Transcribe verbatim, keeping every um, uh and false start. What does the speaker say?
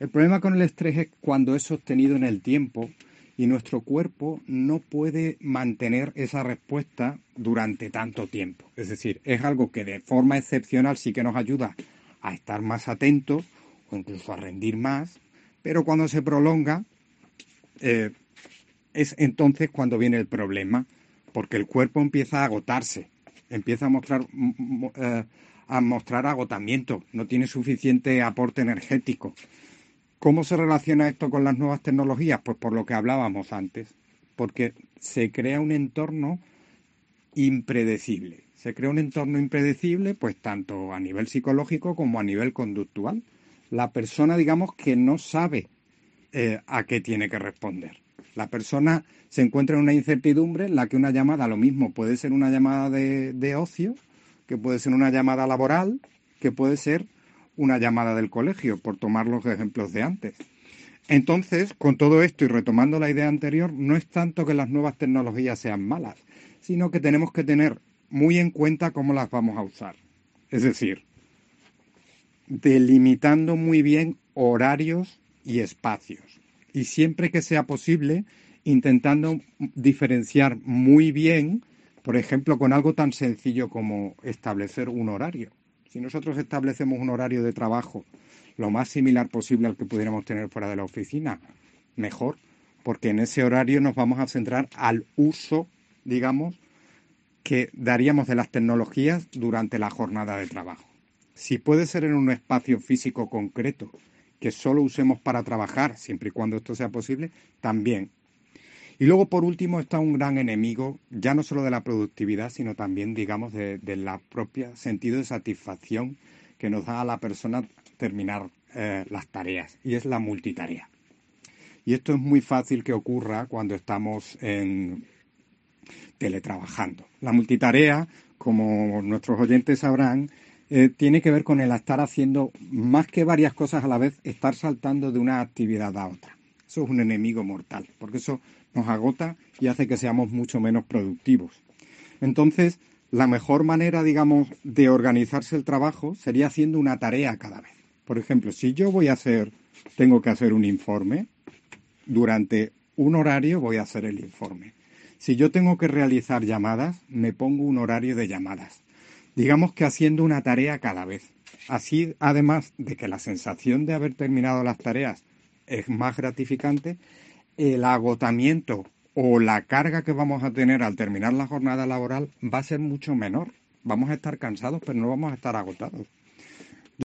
El problema con el estrés es cuando es sostenido en el tiempo y nuestro cuerpo no puede mantener esa respuesta durante tanto tiempo. Es decir, es algo que de forma excepcional sí que nos ayuda a estar más atentos o incluso a rendir más, pero cuando se prolonga eh, es entonces cuando viene el problema, porque el cuerpo empieza a agotarse, empieza a mostrar, eh, a mostrar agotamiento, no tiene suficiente aporte energético. ¿Cómo se relaciona esto con las nuevas tecnologías? Pues por lo que hablábamos antes, porque se crea un entorno impredecible. Se crea un entorno impredecible, pues tanto a nivel psicológico como a nivel conductual. La persona, digamos, que no sabe eh, a qué tiene que responder. La persona se encuentra en una incertidumbre en la que una llamada, lo mismo, puede ser una llamada de, de ocio, que puede ser una llamada laboral, que puede ser una llamada del colegio, por tomar los ejemplos de antes. Entonces, con todo esto y retomando la idea anterior, no es tanto que las nuevas tecnologías sean malas, sino que tenemos que tener muy en cuenta cómo las vamos a usar. Es decir, delimitando muy bien horarios y espacios. Y siempre que sea posible, intentando diferenciar muy bien, por ejemplo, con algo tan sencillo como establecer un horario. Si nosotros establecemos un horario de trabajo lo más similar posible al que pudiéramos tener fuera de la oficina, mejor, porque en ese horario nos vamos a centrar al uso, digamos, que daríamos de las tecnologías durante la jornada de trabajo. Si puede ser en un espacio físico concreto que solo usemos para trabajar, siempre y cuando esto sea posible, también. Y luego, por último, está un gran enemigo, ya no solo de la productividad, sino también, digamos, de, de la propia sentido de satisfacción que nos da a la persona terminar eh, las tareas, y es la multitarea. Y esto es muy fácil que ocurra cuando estamos en teletrabajando. La multitarea, como nuestros oyentes sabrán, eh, tiene que ver con el estar haciendo más que varias cosas a la vez, estar saltando de una actividad a otra. Eso es un enemigo mortal, porque eso nos agota y hace que seamos mucho menos productivos. Entonces, la mejor manera, digamos, de organizarse el trabajo sería haciendo una tarea cada vez. Por ejemplo, si yo voy a hacer, tengo que hacer un informe, durante un horario voy a hacer el informe. Si yo tengo que realizar llamadas, me pongo un horario de llamadas. Digamos que haciendo una tarea cada vez. Así, además de que la sensación de haber terminado las tareas es más gratificante, el agotamiento o la carga que vamos a tener al terminar la jornada laboral va a ser mucho menor. Vamos a estar cansados, pero no vamos a estar agotados.